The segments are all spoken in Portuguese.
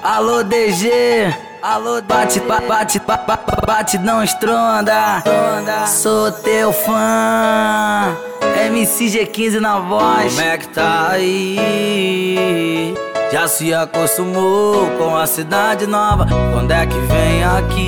Alô DG, alô bate, bate, não estronda. Sou teu fã, MC G15 na voz. Como é que tá aí? Já se acostumou com a cidade nova? Quando é que vem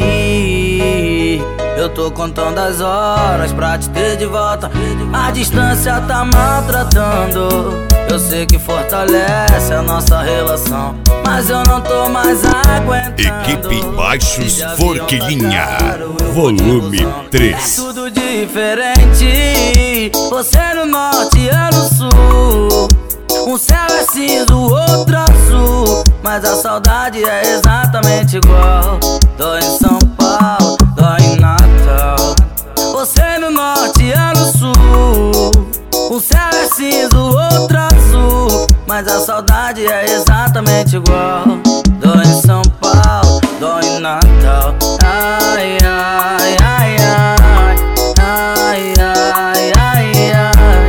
aqui? Eu tô contando as horas pra te ter de volta. A distância tá maltratando. Eu sei que fortalece a nossa relação, mas eu não tô mais aguentando. Equipe Baixos Forquilinha, volume 3. É tudo diferente. Você no norte e eu no sul. Um céu é cinza, o outro azul, mas a saudade é exatamente igual. Dói em São Paulo, dói em Natal. Você no norte e eu no sul. Um céu é cinza, o outro azul, mas a saudade é exatamente igual. Dói em São Paulo, dói em Natal. Ai, ai, ai, ai. Ai, ai, ai, ai.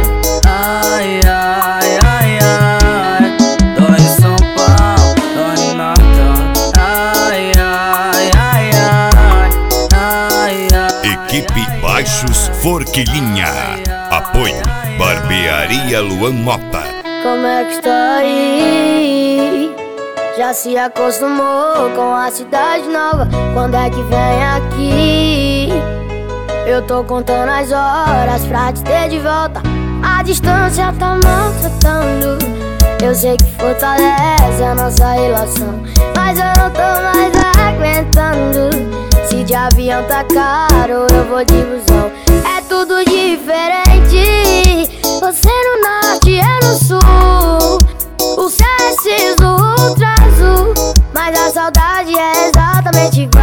Ai, ai, ai, ai. Dói em São Paulo, dói em Natal. Ai, ai, ai, ai. Ai, ai. Equipe Baixos Forquilinha. Apoio Barbearia Luan Mota. Como é que está aí? Já se acostumou com a cidade nova? Quando é que vem aqui? Eu tô contando as horas pra te ter de volta. A distância tá maltratando. Eu sei que fortalece a nossa relação, mas eu não tô mais aguentando. Se de avião tá caro, eu vou de busão. É tudo diferente. Você no norte, eu no sul. O céu é cinza, o outro azul, mas a saudade é exatamente igual.